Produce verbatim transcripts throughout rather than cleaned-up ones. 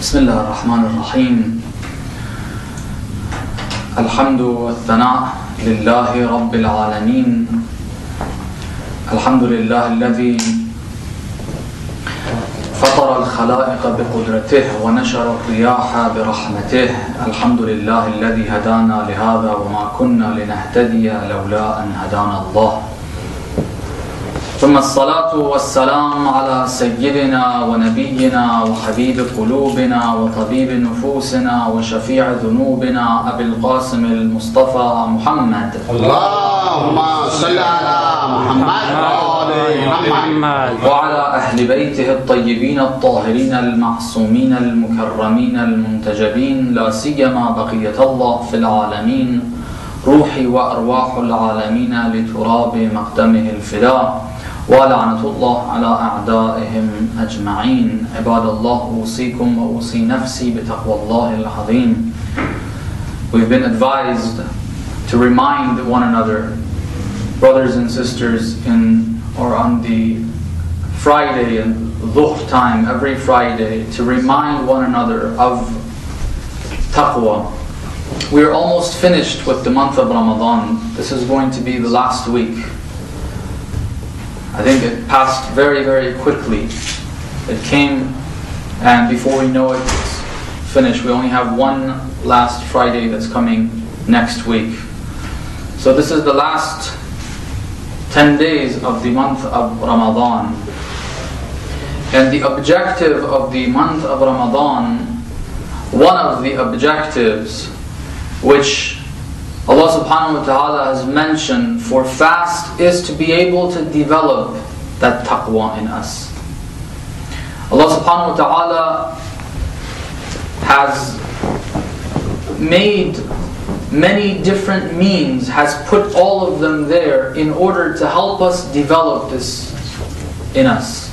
بسم الله الرحمن الرحيم. الحمد والثناء لله رب العالمين. الحمد لله الذي فطر الخلائق بقدرته ونشر الرياح برحمته. الحمد لله الذي هدانا لهذا وما كنا لنهتدي لولا أن هدانا الله. ثم الصلاة والسلام على سيدنا ونبينا وحبيب قلوبنا وطبيب نفوسنا وشفيع ذنوبنا أبي القاسم المصطفى محمد. اللهم صل على محمد وعلى أهل بيته الطيبين الطاهرين المعصومين المكرمين المنتجبين، لا سيما بقية الله في العالمين، روحي وأرواح العالمين لتراب مقدمه الفداء، ولعنة الله على أعدائهم أجمعين. عباد الله، أوصيكم وأوصي نفسي بتقوى الله العظيم. We've been advised to remind one another, brothers and sisters, in or on the Friday and dhuhr time, every Friday, to remind one another of taqwa. We're almost finished with the month of Ramadan. This is going to be the last week. I think it passed very, very quickly. It came, and before we know it, it's finished. We only have one last Friday that's coming next week. So this is the last ten days of the month of Ramadan. And the objective of the month of Ramadan, one of the objectives which Allah subhanahu wa ta'ala has mentioned for fast, is to be able to develop that taqwa in us. Allah subhanahu wa ta'ala has made many different means, has put all of them there in order to help us develop this in us.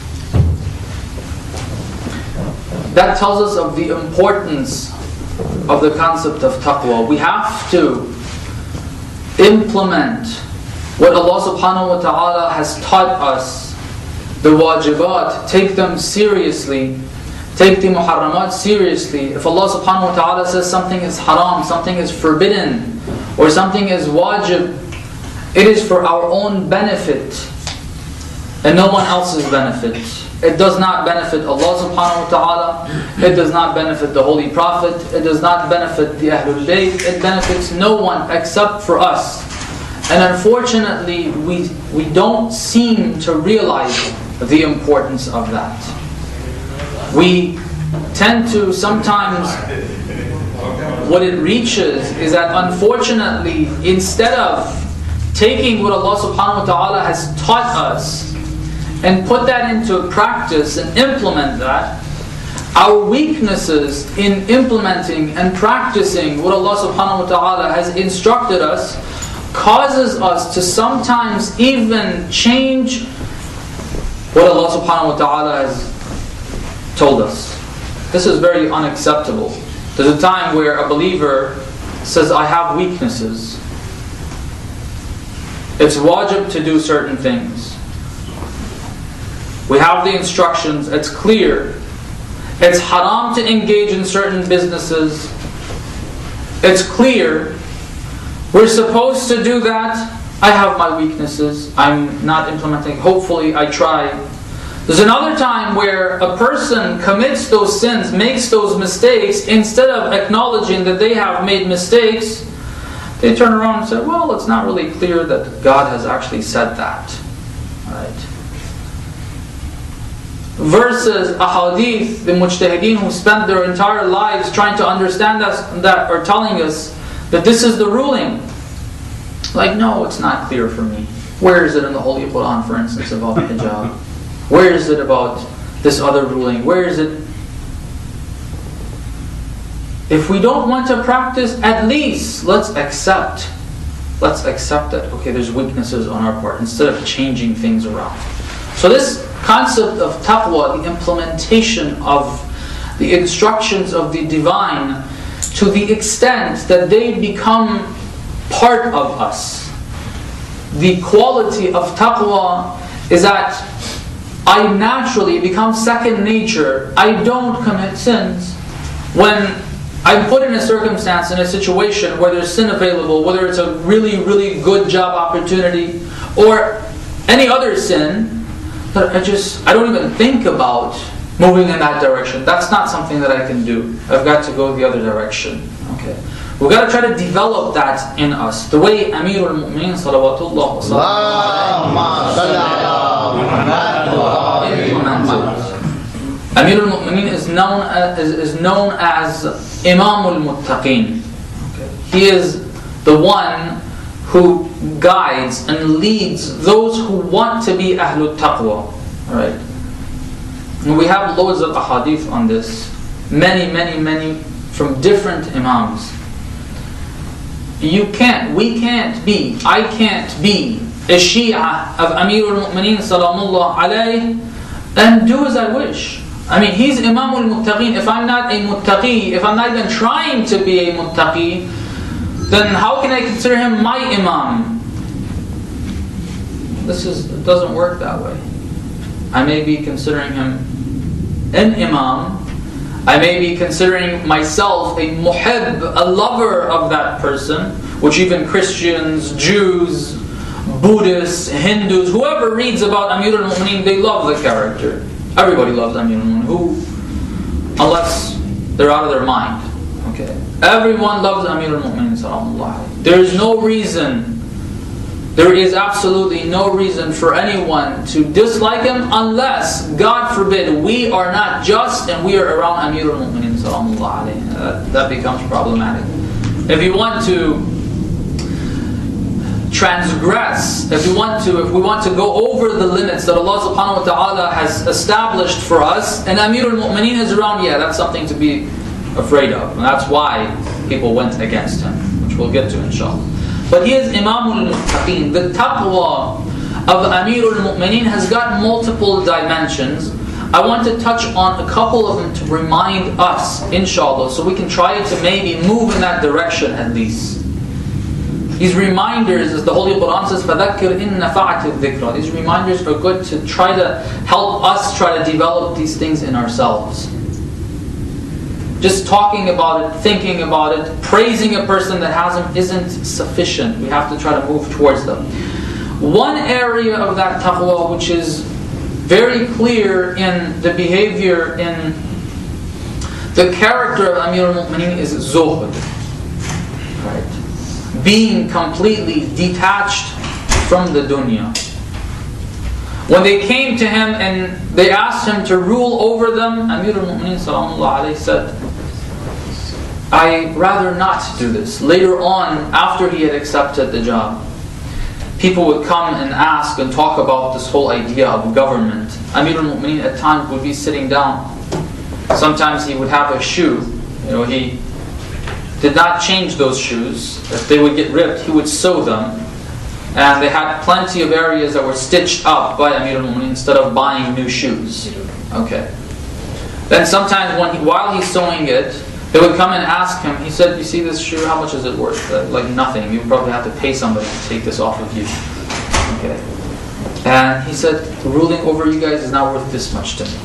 That tells us of the importance of the concept of taqwa. We have to implement what Allah subhanahu wa ta'ala has taught us, the wajibat, take them seriously, take the muharramat seriously. If Allah subhanahu wa ta'ala says something is haram, something is forbidden, or something is wajib, it is for our own benefit and no one else's benefit. It does not benefit Allah subhanahu wa ta'ala, it does not benefit the Holy Prophet, it does not benefit the Ahlul Bayt, it benefits no one except for us. And unfortunately, we, we don't seem to realize the importance of that. We tend to sometimes, what it reaches is that unfortunately, instead of taking what Allah subhanahu wa ta'ala has taught us and put that into practice and implement that, our weaknesses in implementing and practicing what Allah subhanahu wa ta'ala has instructed us causes us to sometimes even change what Allah subhanahu wa ta'ala has told us. This is very unacceptable. There's a time where a believer says, I have weaknesses. It's wajib to do certain things. We have the instructions, it's clear. It's haram to engage in certain businesses. It's clear. We're supposed to do that. I have my weaknesses. I'm not implementing. Hopefully I try. There's another time where a person commits those sins, makes those mistakes, instead of acknowledging that they have made mistakes, they turn around and say, well, it's not really clear that God has actually said that. Right? Versus a hadith, the mujtahideen who spent their entire lives trying to understand us, that are telling us that this is the ruling. Like, no, it's not clear for me. Where is it in the Holy Quran, for instance, about hijab? Where is it about this other ruling? Where is it? If we don't want to practice, at least let's accept. Let's accept that, okay, there's weaknesses on our part, instead of changing things around. So this concept of taqwa, the implementation of the instructions of the divine, to the extent that they become part of us. The quality of taqwa is that I naturally become second nature. I don't commit sins. when I'm put in a circumstance, in a situation where there's sin available, whether it's a really, really good job opportunity or any other sin, that I just, I don't even think about moving in that direction. That's not something that I can do. I've got to go the other direction. Okay. We've got to try to develop that in us. The way Amir al-Mu'mineen salawatullah Amir al-Mu'mineen is known as, is, is known as Imam al-Muttaqeen. Okay. He is the one who guides and leads those who want to be Ahlul Taqwa. Right? And we have loads of ahadith on this. Many, many, many from different Imams. You can't, we can't be, I can't be a Shia of Amir al-Mu'mineen salamullah alayh and do as I wish. I mean, he's Imam al-Muttaqeen. If I'm not a Muttaqi, if I'm not even trying to be a Muttaqi, then how can I consider him my Imam? This is, it doesn't work that way. I may be considering him an Imam. I may be considering myself a muhib, a lover of that person, which even Christians, Jews, Buddhists, Hindus, whoever reads about Amir al-Mu'mineen, they love the character. Everybody loves Amir al-Mu'mineen. Who? Unless they're out of their mind. Okay. Everyone loves Amir al-Mu'mineen sallallahu. There is no reason, there is absolutely no reason for anyone to dislike him unless, God forbid, we are not just and we are around Amir al-Mu'mineen sallallahu. That, that becomes problematic. If you want to transgress, if you want to, if we want to go over the limits that Allah subhanahu wa ta'ala has established for us, and Amir al-Mu'mineen is around, yeah, that's something to be afraid of. And that's why people went against him, which we'll get to inshallah. But he is Imam al-Muttaqeen. The taqwa of Amir al-Mu'mineen has got multiple dimensions. I want to touch on a couple of them to remind us, inshallah, so we can try to maybe move in that direction at least. These reminders, as the Holy Quran says, فَذَكِّرْ إِن نَفَعَتِ الذِّكْرَى. These reminders are good to try to help us try to develop these things in ourselves. Just talking about it, thinking about it, praising a person that has them isn't sufficient. We have to try to move towards them. One area of that taqwa which is very clear in the behavior, in the character of Amir al-Mu'mineen is zuhd. Right? Being completely detached from the dunya. When they came to him and they asked him to rule over them, Amir al-Mu'mineen sallallahu alayhi said, I'd rather not do this. Later on, after he had accepted the job, people would come and ask and talk about this whole idea of government. Amir al-Mu'mineen at times would be sitting down. Sometimes he would have a shoe. You know, he did not change those shoes. If they would get ripped, he would sew them. And they had plenty of areas that were stitched up by Amir al-Mu'mineen instead of buying new shoes. Okay. Then sometimes when he, while he's sewing it, they would come and ask him, he said, you see this shoe, how much is it worth? Uh, like nothing. You probably have to pay somebody to take this off of you. Okay. And he said, ruling over you guys is not worth this much to me.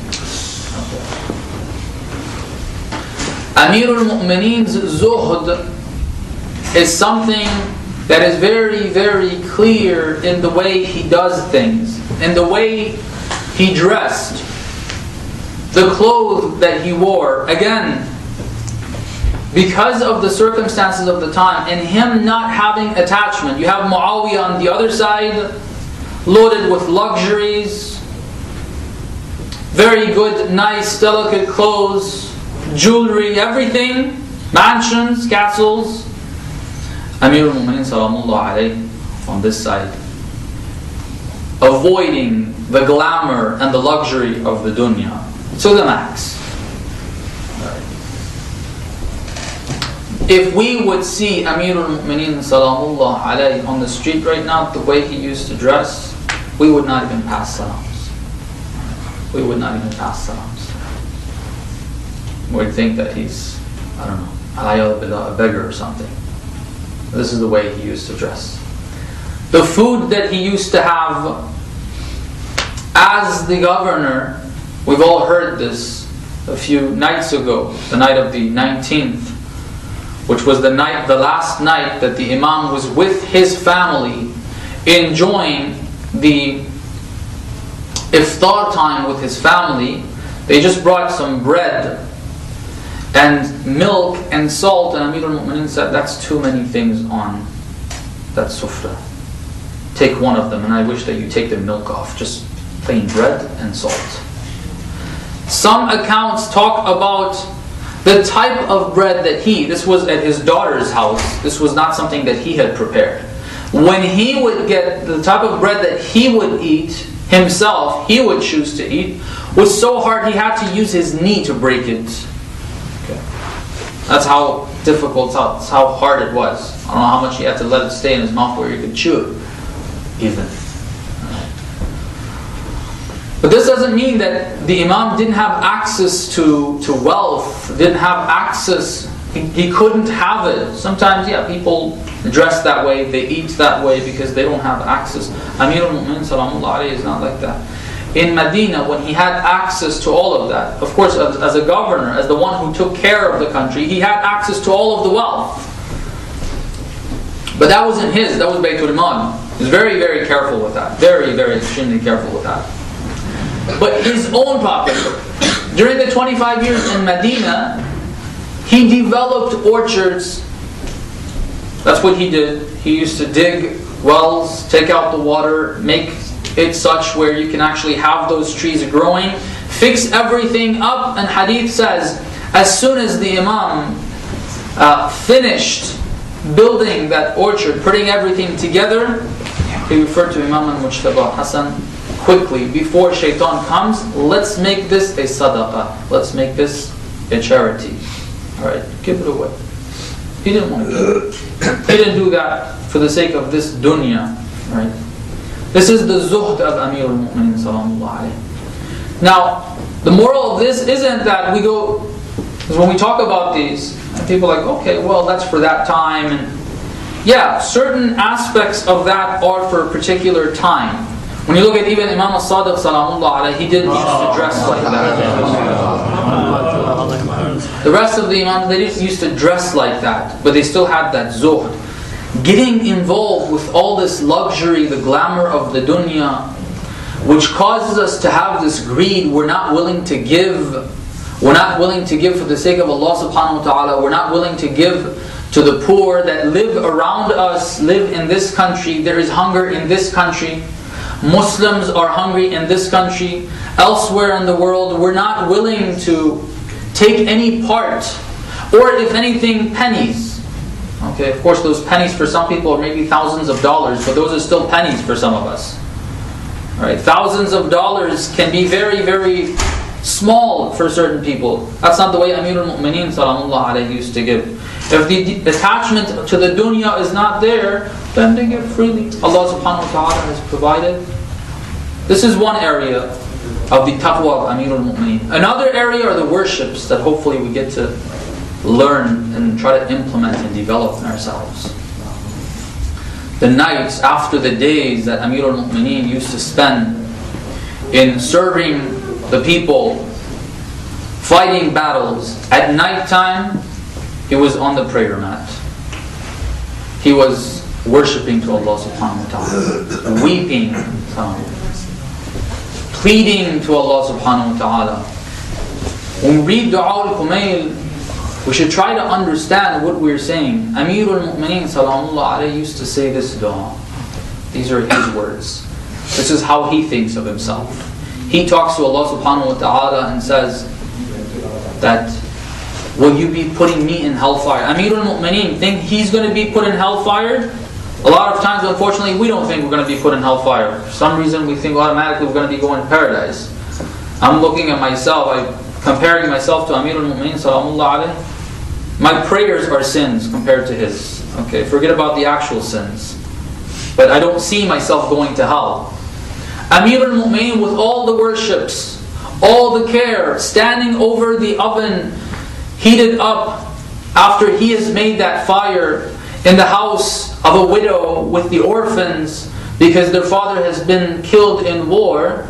Okay. Amir al-Mu'mineen's zuhd is something that is very, very clear in the way he does things, in the way he dressed, the clothes that he wore. Again, because of the circumstances of the time, and him not having attachment. You have Muawiyah on the other side, loaded with luxuries, very good, nice, delicate clothes, jewelry, everything, mansions, castles. Amir al-Mu'mineen salamullah alayhi on this side, avoiding the glamour and the luxury of the dunya to the max. If we would see Amir al-Mu'mineen salamullah alayhi on the street right now, the way he used to dress, we would not even pass salams. We would not even pass salams. We'd think that he's, I don't know, a beggar or something. This is the way he used to dress. The food that he used to have as the governor, we've all heard this, a few nights ago, the night of the nineteenth, which was the night, the last night that the Imam was with his family, enjoying the iftar time with his family. They just brought some bread and milk and salt, and Amir al-Mu'mineen said, that's too many things on that sufra. Take one of them, and I wish that you take the milk off. Just plain bread and salt. Some accounts talk about the type of bread that he, this was at his daughter's house, this was not something that he had prepared. When he would get the type of bread that he would eat himself, he would choose to eat, was so hard he had to use his knee to break it. Okay. That's how difficult, that's how hard it was. I don't know how much he had to let it stay in his mouth where he could chew it, even. But this doesn't mean that the Imam didn't have access to, to wealth, didn't have access, he, he couldn't have it. Sometimes, yeah, people dress that way, they eat that way because they don't have access. Amir al-Mu'mineen Salamullah alayhi is not like that. In Medina, when he had access to all of that, of course, as, as a governor, as the one who took care of the country, he had access to all of the wealth. But that wasn't his, that was Baytul Mal. He was very, very careful with that. Very, very extremely careful with that. But his own property. During the twenty-five years in Medina, he developed orchards. That's what he did. He used to dig wells, take out the water, make it such where you can actually have those trees growing, fix everything up. And hadith says, as soon as the Imam uh, finished building that orchard, putting everything together, he referred to Imam al-Mujtaba Hassan quickly, before shaitan comes, let's make this a sadaqah. Let's make this a charity. Alright, give it away. He didn't want to give it. He didn't do that for the sake of this dunya. Right? This is the zuhd of Amir al-Mu'mineen Salamullah alayhi. Now, the moral of this isn't that we go, because when we talk about these, people are like, okay, well, that's for that time. And yeah, certain aspects of that are for a particular time. When you look at even Imam al-Sadiq Salamullah alayhi, he didn't used to dress like that. The rest of the Imams, they didn't used to dress like that, but they still had that zuhd. Getting involved with all this luxury, the glamour of the dunya, which causes us to have this greed. We're not willing to give. We're not willing to give for the sake of Allah subhanahu wa ta'ala. We're not willing to give to the poor that live around us, live in this country. There is hunger in this country. Muslims are hungry in this country. Elsewhere in the world, we're not willing to take any part, or if anything, pennies. Okay, of course those pennies for some people are maybe thousands of dollars, but those are still pennies for some of us. Right? Thousands of dollars can be very, very small for certain people. That's not the way Amir al-Mu'mineen Salamullah alayhi used to give. If the attachment to the dunya is not there, then they give freely. Allah subhanahu wa ta'ala has provided. This is one area of the taqwa of Amir al-Mu'mineen. Another area are the worships that hopefully we get to learn and try to implement and develop in ourselves. The nights after the days that Amir al-Mu'mineen used to spend in serving the people, fighting battles, at night time, he was on the prayer mat. He was worshipping to Allah subhanahu wa ta'ala, weeping, pleading to Allah subhanahu wa ta'ala. When we read Du'a al-Kumail, we should try to understand what we're saying. Amir al-Mu'mineen Salamullah alayhi used to say this dua. These are his words. This is how he thinks of himself. He talks to Allah subhanahu wa ta'ala and says that, will you be putting me in hellfire? Amir al-Mu'mineen think he's going to be put in hellfire? A lot of times, unfortunately, we don't think we're going to be put in hellfire. For some reason, we think automatically we're going to be going to paradise. I'm looking at myself, I'm comparing myself to Amir al-Mu'mineen Salamullah alayhi. My prayers are sins compared to his. Okay, forget about the actual sins. But I don't see myself going to hell. Amir al-Mu'mineen with all the worships, all the care, standing over the oven, heated up after he has made that fire in the house of a widow with the orphans because their father has been killed in war.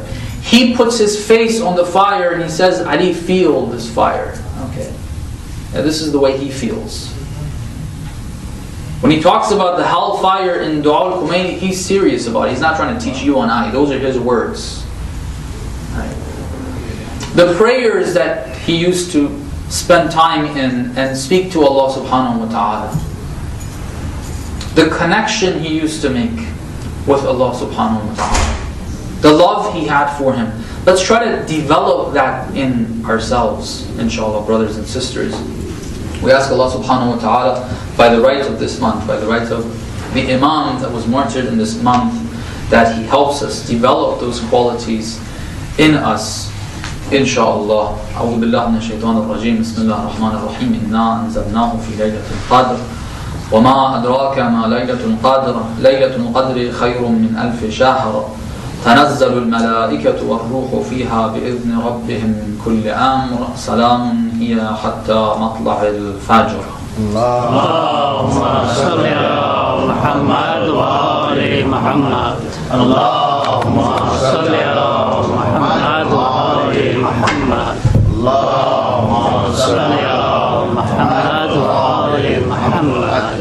he puts his face on the fire and he says, Ali, feel this fire. Okay. And this is the way he feels. When he talks about the hellfire in Dua al-Khomeini, he's serious about it. He's not trying to teach you and I. Those are his words. Right. The prayers that he used to spend time in and speak to Allah subhanahu wa ta'ala. The connection he used to make with Allah subhanahu wa ta'ala. The love he had for Him. Let's try to develop that in ourselves, inshallah, brothers and sisters. We ask Allah subhanahu wa ta'ala, by the right of this month, by the right of the Imam that was martyred in this month, that he helps us develop those qualities in us, inshallah. أعوذ بالله من الشيطان الرجيم. بسم الله الرحمن الرحيم. إنا أنزلناه في ليلة القدر وما أدراك ما ليلة القدر ليلة القدر خير من ألف شهر تنزل الملائكة والروح فيها بإذن ربهم من كل أمر سلام هي حتى مطلع الفجر. اللهم صل على محمد وآل محمد. اللهم صل على محمد وآل محمد. اللهم صل على محمد وآل محمد.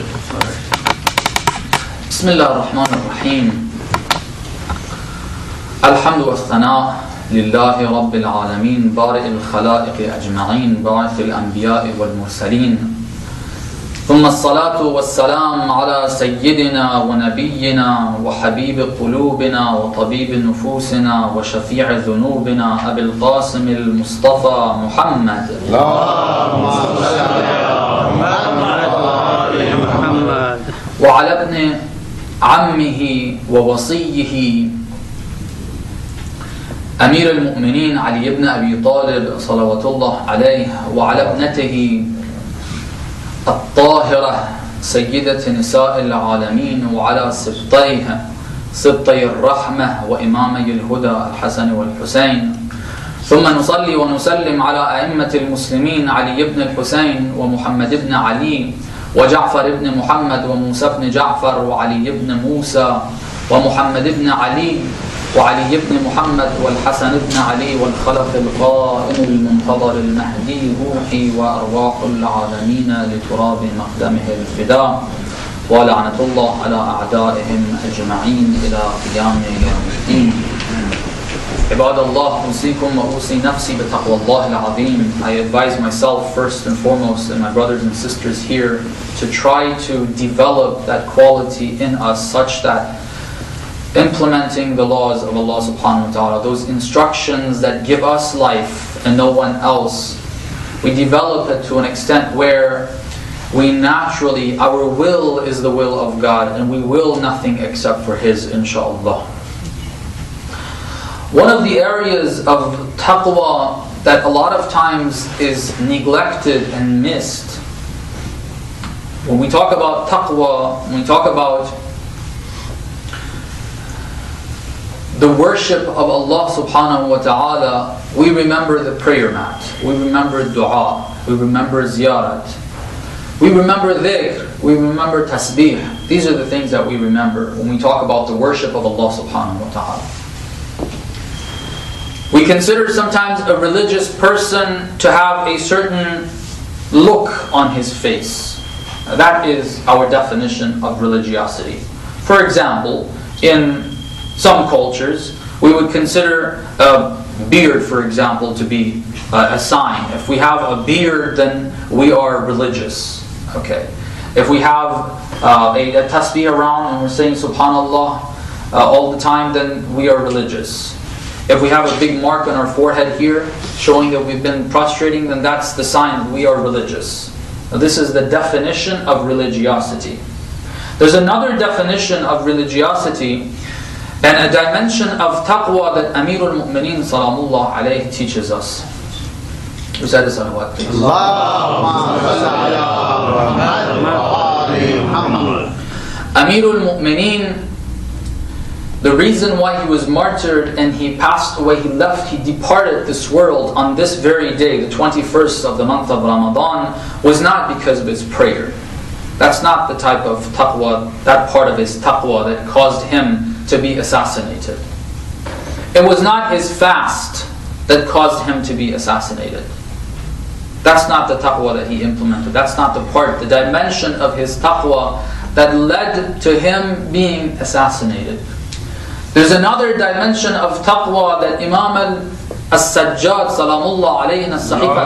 بسم الله الرحمن الرحيم. الحمد والثناء لله رب العالمين بارئ الخلائق أجمعين باعث الأنبياء والمرسلين ثم الصلاة والسلام على سيدنا ونبينا وحبيب قلوبنا وطبيب نفوسنا وشفيع ذنوبنا أبي القاسم المصطفى محمد. اللهم صل على محمد وآل محمد. وعلى ابن عمه ووصيه أمير المؤمنين علي بن أبي طالب صلوات الله عليه، وعلى ابنته الطاهرة سيدة نساء العالمين، وعلى سبطيه سبطي الرحمة وإمامي الهدى الحسن والحسين. ثم نصلي ونسلم على أئمة المسلمين علي بن الحسين ومحمد بن علي وجعفر بن محمد وموسى بن جعفر وعلي بن موسى ومحمد بن علي وعلي بن محمد والحسن بن علي والخلف القائم المنتظر المهدي روحي وأرواح العالمين لتراب مقدمه الفداء ولعنة الله على أعدائهم أجمعين إلى قيام يوم الدين. عباد الله أوصيكم وأوصي نفسي بتقوى الله العظيم. I advise myself first and foremost and my brothers and sisters here to try to develop that quality in us such that implementing the laws of Allah subhanahu wa ta'ala, those instructions that give us life and no one else, we develop it to an extent where we naturally, our will is the will of God and we will nothing except for His, inshaAllah. One of the areas of taqwa that a lot of times is neglected and missed, when we talk about taqwa, when we talk about the worship of Allah subhanahu wa ta'ala, we remember the prayer mat, we remember dua, we remember ziyarat, we remember dhikr, we remember tasbih. These are the things that we remember when we talk about the worship of Allah subhanahu wa ta'ala. We consider sometimes a religious person to have a certain look on his face. That is our definition of religiosity. For example, in some cultures, we would consider a beard, for example, to be a sign. If we have a beard, then we are religious. Okay. If we have uh, a, a tasbih around and we're saying Subhanallah uh, all the time, then we are religious. If we have a big mark on our forehead here, showing that we've been prostrating, then that's the sign that we are religious. Now, this is the definition of religiosity. There's another definition of religiosity and a dimension of taqwa that Amir al-Mu'mineen salamullah alayhi teaches us. Recite the salawat, please. Amir al-Mu'mineen, the reason why he was martyred and he passed away, he left, he departed this world on this very day, the twenty-first of the month of Ramadan, was not because of his prayer. That's not the type of taqwa, that part of his taqwa that caused him to be assassinated. It was not his fast that caused him to be assassinated. That's not the taqwa that he implemented. That's not the part, the dimension of his taqwa that led to him being assassinated. There's another dimension of taqwa that Imam al-Sajjad, salamullah alayhi, in al-Sahifa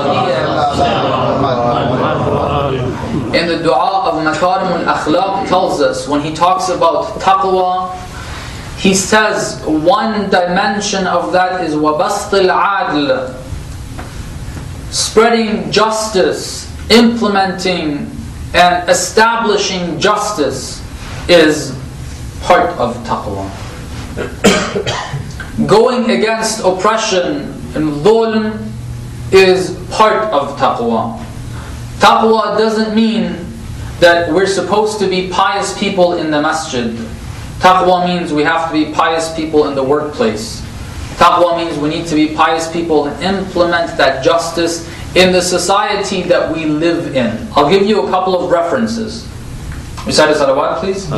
al-Sajjadiyya, in the dua of Makarim al-Akhlaq, tells us, when he talks about taqwa, he says one dimension of that is وَبَسْطِ الْعَادْلِ, spreading justice, implementing and establishing justice is part of taqwa. Going against oppression and dhulm is part of taqwa. Taqwa doesn't mean that we're supposed to be pious people in the masjid. Taqwa means we have to be pious people in the workplace. Taqwa means we need to be pious people and implement that justice in the society that we live in. I'll give you a couple of references. Recite a salawat, please.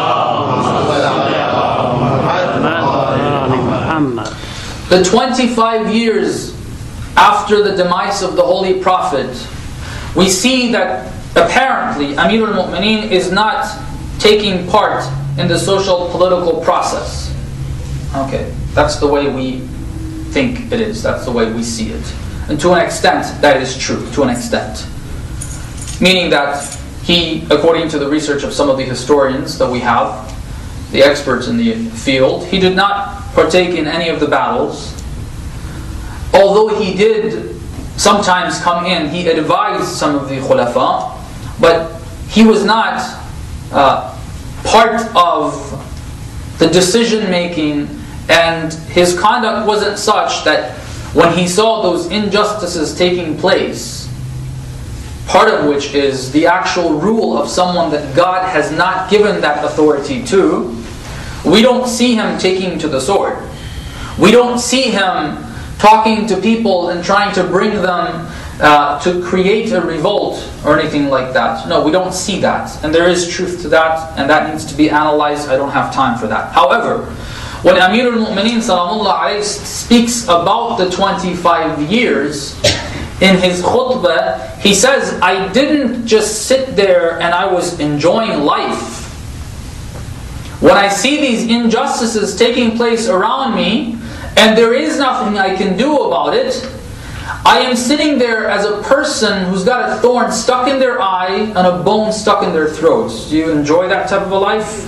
The twenty-five years after the demise of the Holy Prophet, we see that apparently Amir al-Mu'mineen is not taking part in the social political process. Okay, that's the way we think it is. That's the way we see it. And to an extent, that is true. To an extent. Meaning that he, according to the research of some of the historians that we have, the experts in the field, he did not partake in any of the battles. Although he did sometimes come in, he advised some of the khulafa, but he was not uh, part of the decision making, and his conduct wasn't such that when he saw those injustices taking place, part of which is the actual rule of someone that God has not given that authority to, we don't see him taking to the sword. We don't see him talking to people and trying to bring them uh, to create a revolt or anything like that. No, we don't see that. And there is truth to that, and that needs to be analyzed. I don't have time for that. However, when Amir al-Mu'mineen salamullah alayhi speaks about the twenty-five years in his khutbah, he says, I didn't just sit there and I was enjoying life. When I see these injustices taking place around me, and there is nothing I can do about it, I am sitting there as a person who's got a thorn stuck in their eye and a bone stuck in their throats. Do you enjoy that type of a life?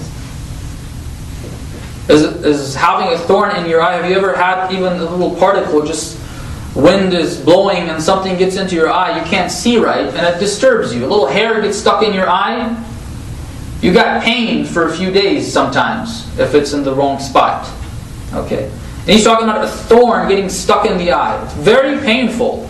Is, is having a thorn in your eye, have you ever had even a little particle, just wind is blowing and something gets into your eye, you can't see right, and it disturbs you. A little hair gets stuck in your eye, you got pain for a few days sometimes, if it's in the wrong spot. Okay. And he's talking about a thorn getting stuck in the eye. It's very painful.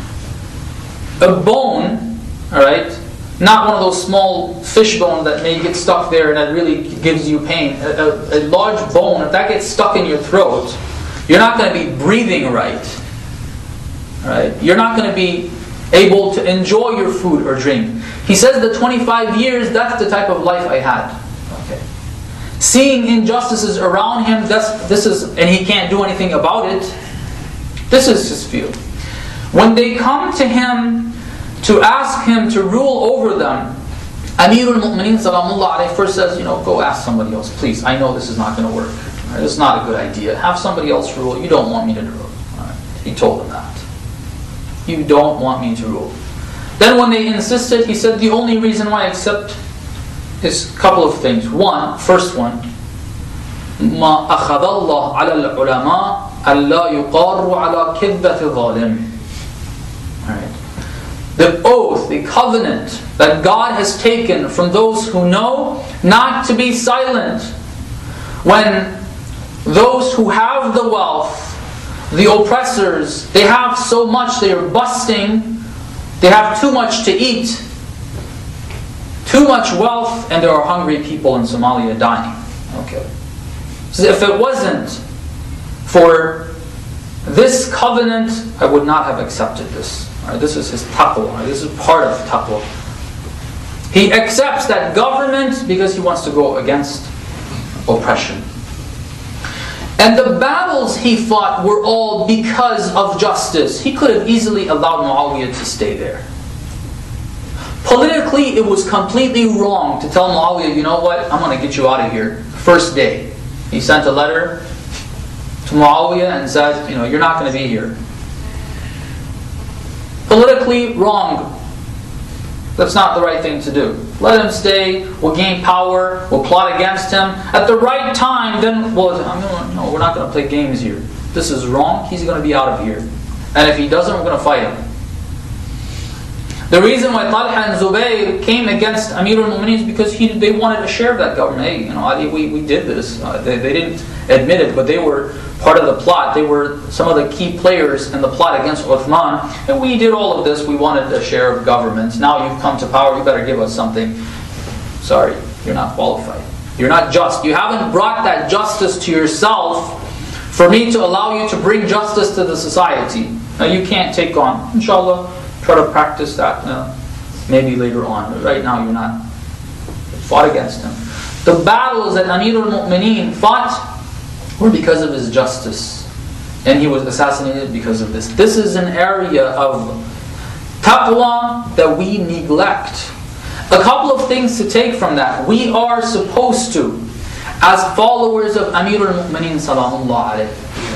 A bone, alright, not one of those small fish bones that may get stuck there and that really gives you pain. A, a, a large bone, if that gets stuck in your throat, you're not going to be breathing right. Alright? You're not going to be able to enjoy your food or drink. He says the twenty-five years, that's the type of life I had. Okay. Seeing injustices around him, that's, this is, and he can't do anything about it. This is his field. When they come to him to ask him to rule over them, Amir al-Mu'mineen salamullah alayhi first says, you know, go ask somebody else, please. I know this is not going to work. Right? It's not a good idea. Have somebody else rule. You don't want me to rule. Right? He told them that. You don't want me to rule. Then when they insisted, he said, the only reason why I accept is a couple of things. One, first one, مَا أَخَذَ اللَّهُ عَلَى الْعُلَمَاءِ أَلَّا يُقَارُّ عَلَى كِذْبَةِ ظَالِمٍ. Alright. The oath, the covenant that God has taken from those who know not to be silent when those who have the wealth, the oppressors, they have so much, they are busting, they have too much to eat, too much wealth, and there are hungry people in Somalia dying. Okay. So if it wasn't for this covenant, I would not have accepted this. Right, this is his taqwa. Right, this is part of taqwa. He accepts that government because he wants to go against oppression. And the battles he fought were all because of justice. He could have easily allowed Muawiyah to stay there. Politically, it was completely wrong to tell Muawiyah, you know what, I'm going to get you out of here. First day. He sent a letter to Muawiyah and said, you know, you're not going to be here. Politically wrong. That's not the right thing to do. Let him stay, we'll gain power, we'll plot against him. At the right time, then, well, no, we're not going to play games here. This is wrong, he's going to be out of here. And if he doesn't, we're going to fight him. The reason why Talha and Zubayr came against Amir al-Mu'mineen is because he, they wanted a share of that government. Hey, you know, Ali, we, we did this. Uh, they, they didn't admit it, but they were part of the plot. They were some of the key players in the plot against Uthman. And we did all of this. We wanted a share of government. Now you've come to power, you better give us something. Sorry, you're not qualified. You're not just. You haven't brought that justice to yourself for me to allow you to bring justice to the society. Now you can't take on, inshallah, try to practice that uh, maybe later on. But right now you're not. Fought against him. The battles that Amir al-Mu'mineen fought were because of his justice. And he was assassinated because of this. This is an area of taqwa that we neglect. A couple of things to take from that. We are supposed to, as followers of Amir al-Mu'mineen salamullah alayhi,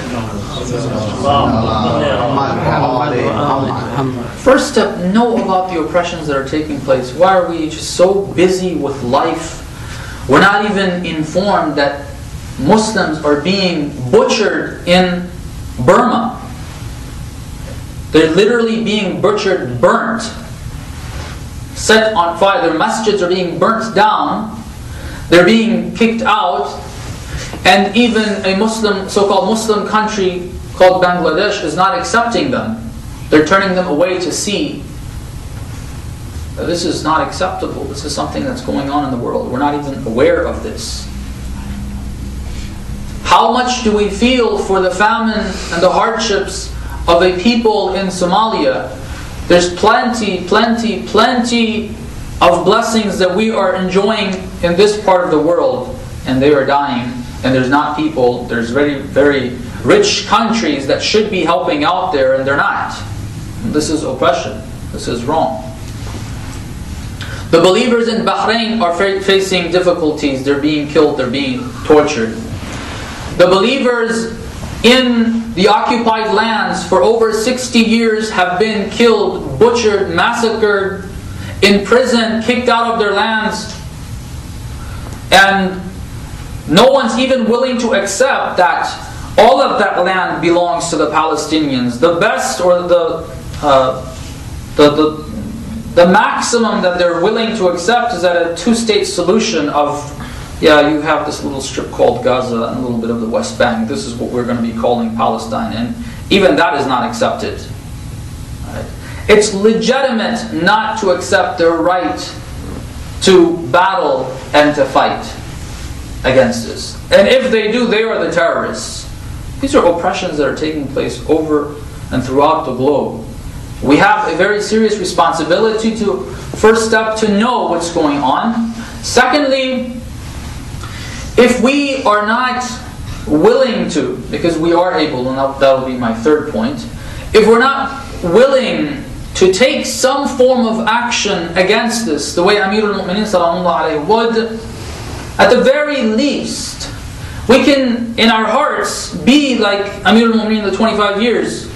first step, know about the oppressions that are taking place. Why are we just so busy with life? We're not even informed that Muslims are being butchered in Burma. They're literally being butchered, burnt, set on fire. Their masjids are being burnt down. They're being kicked out. And even a Muslim, so-called Muslim country called Bangladesh is not accepting them. They're turning them away to sea. This is not acceptable. This is something that's going on in the world. We're not even aware of this. How much do we feel for the famine and the hardships of a people in Somalia? There's plenty, plenty, plenty of blessings that we are enjoying in this part of the world, and they are dying. And there's not people, there's very, very rich countries that should be helping out there, and they're not. This is oppression. This is wrong. The believers in Bahrain are facing difficulties. They're being killed, they're being tortured. The believers in the occupied lands for over sixty years have been killed, butchered, massacred, imprisoned, kicked out of their lands. And no one's even willing to accept that all of that land belongs to the Palestinians. The best, or the uh, the, the the maximum that they're willing to accept is that a two-state solution of, yeah, you have this little strip called Gaza and a little bit of the West Bank. This is what we're going to be calling Palestine, and even that is not accepted. Right? It's legitimate not to accept their right to battle and to fight against this. And if they do, they are the terrorists. These are oppressions that are taking place over and throughout the globe. We have a very serious responsibility to, first step, to know what's going on. Secondly, if we are not willing to, because we are able, and that will be my third point, if we're not willing to take some form of action against this, the way Amir al-Mu'mineen sallallahu alayhi would, at the very least, we can, in our hearts, be like Amir al-Mu'mineen the twenty-five years.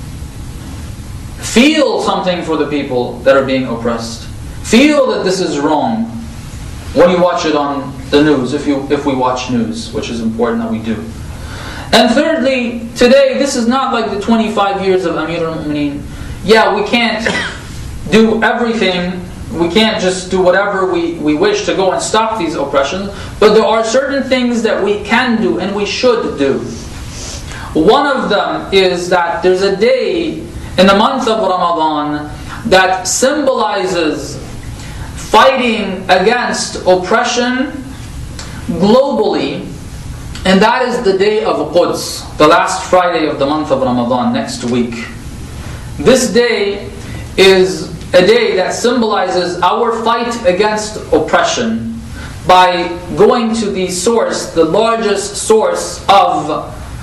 Feel something for the people that are being oppressed. Feel that this is wrong when you watch it on the news, if you if we watch news, which is important that we do. And thirdly, today, this is not like the twenty-five years of Amir al-Mu'mineen. Yeah, we can't do everything. We can't just do whatever we, we wish to go and stop these oppressions. But there are certain things that we can do and we should do. One of them is that there's a day in the month of Ramadan that symbolizes fighting against oppression globally, and that is the day of Quds, the last Friday of the month of Ramadan, next week. This day is a day that symbolizes our fight against oppression by going to the source, the largest source of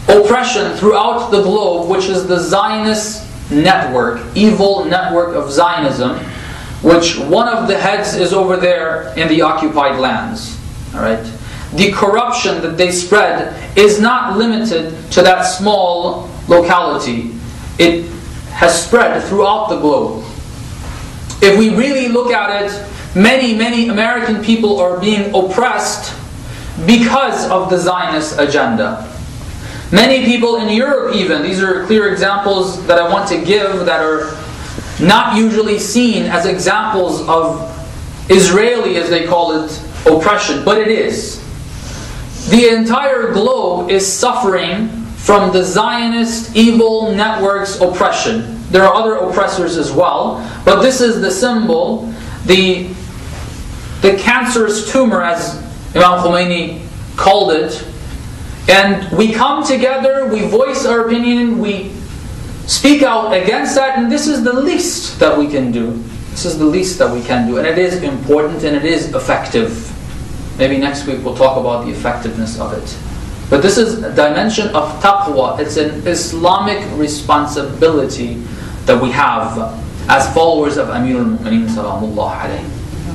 oppression throughout the globe, which is the Zionist network, evil network of Zionism, which one of the heads is over there in the occupied lands. All right. The corruption that they spread is not limited to that small locality. It has spread throughout the globe. If we really look at it, many, many American people are being oppressed because of the Zionist agenda. Many people in Europe even, these are clear examples that I want to give that are not usually seen as examples of Israeli, as they call it, oppression, but it is. The entire globe is suffering from the Zionist evil network's oppression. There are other oppressors as well, but this is the symbol, the, the cancerous tumor, as Imam Khomeini called it. And we come together, we voice our opinion, we speak out against that, and this is the least that we can do. This is the least that we can do, and it is important and it is effective. Maybe next week we'll talk about the effectiveness of it. But this is a dimension of taqwa. It's an Islamic responsibility that we have as followers of Amir al-Mu'mineen Salamullah alayhi.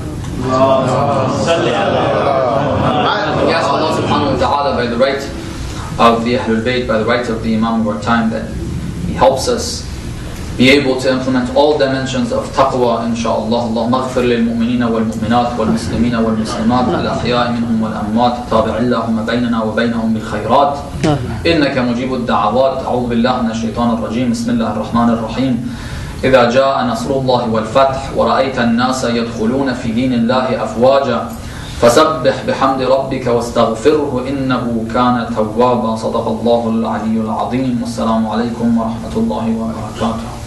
We ask Allah subhanahu wa ta'ala by the right of the Ahlul Bayt, by the right of the Imam of our time, that He helps us be able to implement all dimensions of taqwa, inshaAllah. Allahumma aghfir lil mu'minina wal mu'minat wal muslimina wal muslimat al ahya'i minhum wal amwat tabi' Allahumma baynana wa baynahum bil khayrat innaka mujibud da'awat. A'udhu billahi minash shaitanir rajim. Bismillahir rahmanir rahim. إذا جاء نصر الله والفتح ورأيت الناس يدخلون في دين الله أفواجا فسبح بحمد ربك واستغفره إنه كان توابا. صدق الله العلي العظيم. والسلام عليكم ورحمة الله وبركاته.